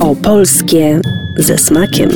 Opolskie ze smakiem.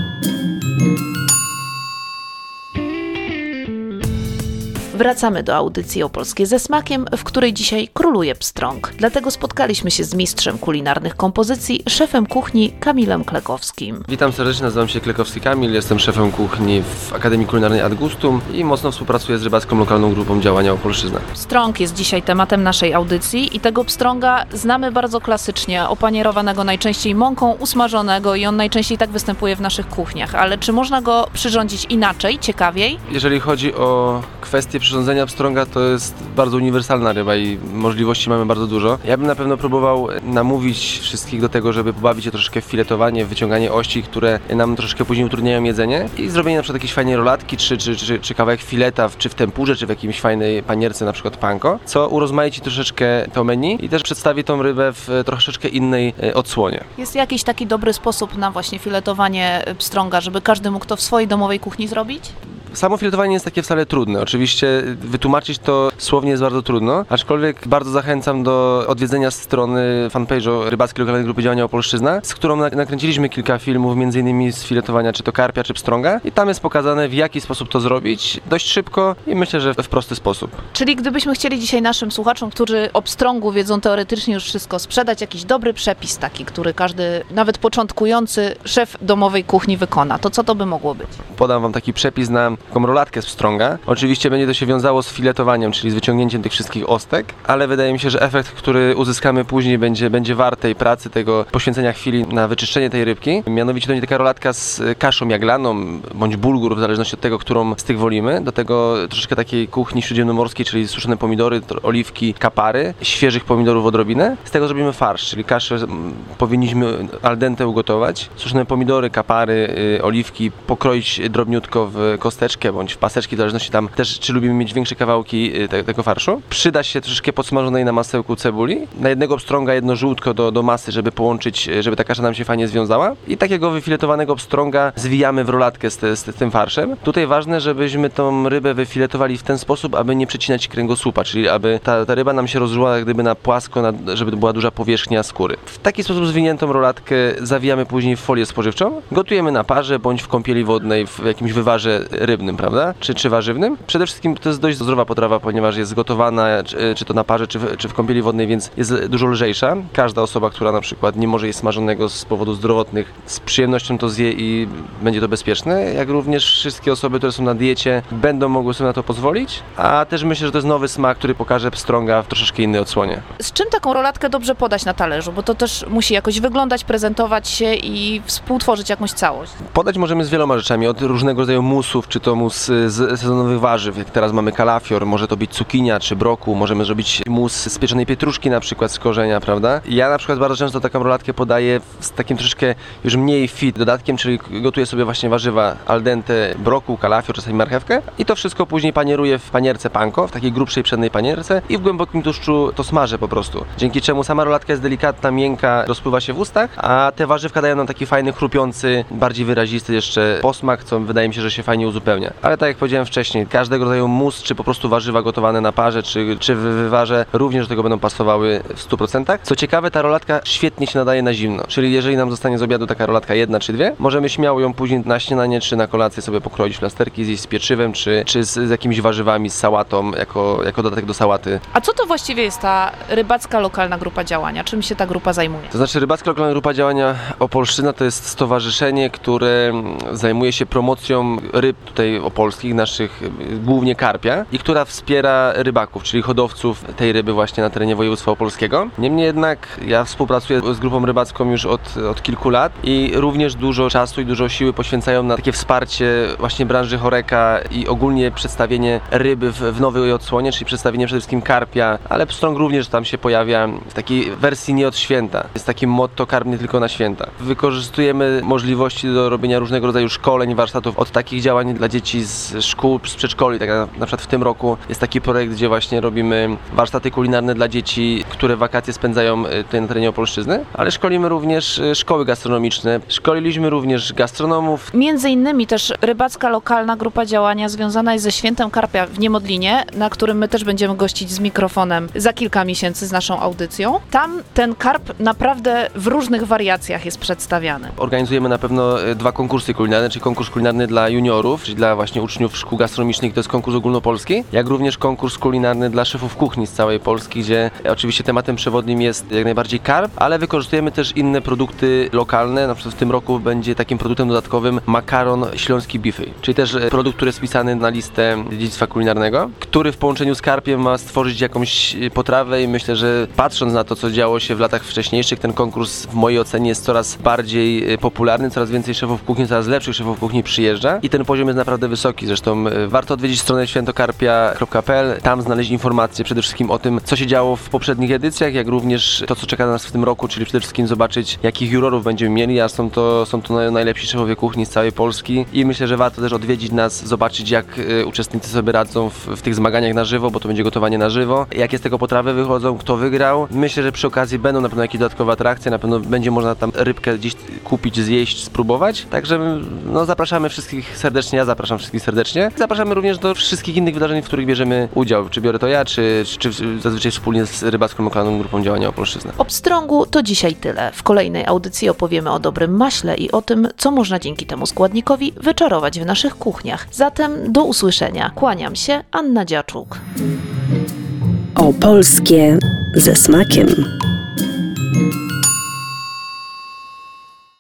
Wracamy do audycji Opolskie ze smakiem, w której dzisiaj króluje pstrąg. Dlatego spotkaliśmy się z mistrzem kulinarnych kompozycji, szefem kuchni Kamilem Klekowskim. Witam serdecznie, nazywam się Klekowski Kamil, jestem szefem kuchni w Akademii Kulinarnej Ad Gustum i mocno współpracuję z rybacką lokalną grupą działania Opolszczyzna. Pstrąg jest dzisiaj tematem naszej audycji i tego pstrąga znamy bardzo klasycznie, opanierowanego najczęściej mąką, usmażonego i on najczęściej tak występuje w naszych kuchniach. Ale czy można go przyrządzić inaczej, ciekawiej? Jeżeli chodzi o kwestię przyrządzenia pstrąga, to jest bardzo uniwersalna ryba i możliwości mamy bardzo dużo. Ja bym na pewno próbował namówić wszystkich do tego, żeby pobawić się troszeczkę w filetowanie, w wyciąganie ości, które nam troszeczkę później utrudniają jedzenie i zrobienie na przykład jakiejś fajnej rolatki, czy kawałek fileta, czy w tempurze, czy w jakiejś fajnej panierce, na przykład panko, co urozmaici troszeczkę to menu i też przedstawi tą rybę w troszeczkę innej odsłonie. Jest jakiś taki dobry sposób na właśnie filetowanie pstrąga, żeby każdy mógł to w swojej domowej kuchni zrobić? Samo filetowanie jest takie wcale trudne. Oczywiście wytłumaczyć to słownie jest bardzo trudno, aczkolwiek bardzo zachęcam do odwiedzenia strony fanpage'u Rybackiej Lokalnej Grupy Działania Opolszczyzna, z którą nakręciliśmy kilka filmów, m.in. z filetowania czy to karpia, czy pstrąga i tam jest pokazane, w jaki sposób to zrobić dość szybko i myślę, że w prosty sposób. Czyli gdybyśmy chcieli dzisiaj naszym słuchaczom, którzy o pstrągu wiedzą teoretycznie już wszystko, sprzedać jakiś dobry przepis taki, który każdy, nawet początkujący szef domowej kuchni wykona, to co to by mogło być? Podam wam taki przepis na taką rolatkę z pstrąga. Oczywiście będzie to się wiązało z filetowaniem, czyli z wyciągnięciem tych wszystkich ostek, ale wydaje mi się, że efekt, który uzyskamy później będzie wart tej pracy, tego poświęcenia chwili na wyczyszczenie tej rybki. Mianowicie to będzie taka rolatka z kaszą jaglaną, bądź bulgur, w zależności od tego, którą z tych wolimy. Do tego troszeczkę takiej kuchni śródziemnomorskiej, czyli suszone pomidory, oliwki, kapary, świeżych pomidorów odrobinę. Z tego zrobimy farsz, czyli kaszę powinniśmy al dente ugotować. Suszone pomidory, kapary, oliwki pokroić drobniutko w kosteczkę bądź w paseczki, w zależności tam też, czy lubimy mieć większe kawałki tego farszu. Przyda się troszeczkę podsmażonej na masełku cebuli. Na jednego pstrąga jedno żółtko do masy, żeby połączyć, żeby ta kasza nam się fajnie związała. I takiego wyfiletowanego pstrąga zwijamy w rolatkę z tym farszem. Tutaj ważne, żebyśmy tą rybę wyfiletowali w ten sposób, aby nie przecinać kręgosłupa, czyli aby ta ryba nam się rozżyła jak gdyby na płasko, żeby była duża powierzchnia skóry. W taki sposób zwiniętą rolatkę zawijamy później w folię spożywczą. Gotujemy na parze bądź w kąpieli wodnej, w jakimś wywarze rybnym, prawda? Czy warzywnym. Przede wszystkim to jest dość zdrowa potrawa, ponieważ jest gotowana czy to na parze, czy w kąpieli wodnej, więc jest dużo lżejsza. Każda osoba, która na przykład nie może jeść smażonego z powodów zdrowotnych, z przyjemnością to zje i będzie to bezpieczne, jak również wszystkie osoby, które są na diecie, będą mogły sobie na to pozwolić, a też myślę, że to jest nowy smak, który pokaże pstrąga w troszeczkę innej odsłonie. Z czym taką rolatkę dobrze podać na talerzu? Bo to też musi jakoś wyglądać, prezentować się i współtworzyć jakąś całość. Podać możemy z wieloma rzeczami, od różnego rodzaju musów, czy to mus z sezonowych warzyw, jak teraz mamy kalafior, może to być cukinia czy brokuł, możemy zrobić mus z pieczonej pietruszki na przykład z korzenia, prawda? Ja na przykład bardzo często taką rolatkę podaję z takim troszeczkę już mniej fit dodatkiem, czyli gotuję sobie właśnie warzywa al dente, brokuł, kalafior, czasami marchewkę i to wszystko później panieruję w panierce panko, w takiej grubszej przedniej panierce i w głębokim tłuszczu to smażę po prostu. Dzięki czemu sama rolatka jest delikatna, miękka, rozpływa się w ustach, a te warzywka dają nam taki fajny, chrupiący, bardziej wyrazisty jeszcze posmak, co wydaje mi się, że się fajnie uzupełnia. Ale tak jak powiedziałem wcześniej, każdego rodzaju mus, czy po prostu warzywa gotowane na parze, czy w wywarze również do tego będą pasowały w 100%. Co ciekawe, ta rolatka świetnie się nadaje na zimno, czyli jeżeli nam zostanie z obiadu taka rolatka jedna czy dwie, możemy śmiało ją później na śniadanie czy na kolację sobie pokroić w plasterki, zjeść z pieczywem, czy z jakimiś warzywami, z sałatą, jako dodatek do sałaty. A co to właściwie jest ta Rybacka Lokalna Grupa Działania? Czym się ta grupa zajmuje? To znaczy Rybacka Lokalna Grupa Działania Opolszczyzna to jest stowarzyszenie, które zajmuje się promocją ryb tutaj opolskich, naszych głównie karpia i która wspiera rybaków, czyli hodowców tej ryby właśnie na terenie województwa opolskiego. Niemniej jednak ja współpracuję z grupą rybacką już od kilku lat i również dużo czasu i dużo siły poświęcają na takie wsparcie właśnie branży horeca i ogólnie przedstawienie ryby w nowej odsłonie, czyli przedstawienie przede wszystkim karpia, ale pstrąg również tam się pojawia w takiej wersji nie od święta. Jest takie motto karm nie tylko na święta. Wykorzystujemy możliwości do robienia różnego rodzaju szkoleń, warsztatów od takich działań dla dzieci dzieci z szkół, z przedszkoli. Tak na przykład w tym roku jest taki projekt, gdzie właśnie robimy warsztaty kulinarne dla dzieci, które wakacje spędzają tutaj na terenie Opolszczyzny, ale szkolimy również szkoły gastronomiczne. Szkoliliśmy również gastronomów. Między innymi też rybacka lokalna grupa działania związana jest ze Świętem Karpia w Niemodlinie, na którym my też będziemy gościć z mikrofonem za kilka miesięcy z naszą audycją. Tam ten karp naprawdę w różnych wariacjach jest przedstawiany. Organizujemy na pewno 2 konkursy kulinarne, czyli konkurs kulinarny dla juniorów, czyli dla właśnie uczniów szkół gastronomicznych, to jest konkurs ogólnopolski, jak również konkurs kulinarny dla szefów kuchni z całej Polski, gdzie oczywiście tematem przewodnim jest jak najbardziej karp, ale wykorzystujemy też inne produkty lokalne. Na przykład w tym roku będzie takim produktem dodatkowym makaron śląski bify, czyli też produkt, który jest wpisany na listę dziedzictwa kulinarnego, który w połączeniu z karpiem ma stworzyć jakąś potrawę i myślę, że patrząc na to, co działo się w latach wcześniejszych, ten konkurs w mojej ocenie jest coraz bardziej popularny, coraz więcej szefów kuchni, coraz lepszych szefów kuchni przyjeżdża i ten poziom jest naprawdę wysoki. Zresztą warto odwiedzić stronę świętokarpia.pl, tam znaleźć informacje przede wszystkim o tym, co się działo w poprzednich edycjach, jak również to, co czeka nas w tym roku, czyli przede wszystkim zobaczyć, jakich jurorów będziemy mieli, a są to najlepsi szefowie kuchni z całej Polski i myślę, że warto też odwiedzić nas, zobaczyć, jak uczestnicy sobie radzą w tych zmaganiach na żywo, bo to będzie gotowanie na żywo, jakie z tego potrawy wychodzą, kto wygrał. Myślę, że przy okazji będą na pewno jakieś dodatkowe atrakcje, na pewno będzie można tam rybkę gdzieś kupić, zjeść, spróbować. Także zapraszamy wszystkich serdecznie, ja zapraszam wszystkich serdecznie. Zapraszamy również do wszystkich innych wydarzeń, w których bierzemy udział. Czy biorę to ja, czy zazwyczaj wspólnie z Rybacką Lokalną Grupą Działania Opolszczyzna. O pstrągu to dzisiaj tyle. W kolejnej audycji opowiemy o dobrym maśle i o tym, co można dzięki temu składnikowi wyczarować w naszych kuchniach. Zatem do usłyszenia. Kłaniam się, Anna Dziaczuk. Opolskie ze smakiem.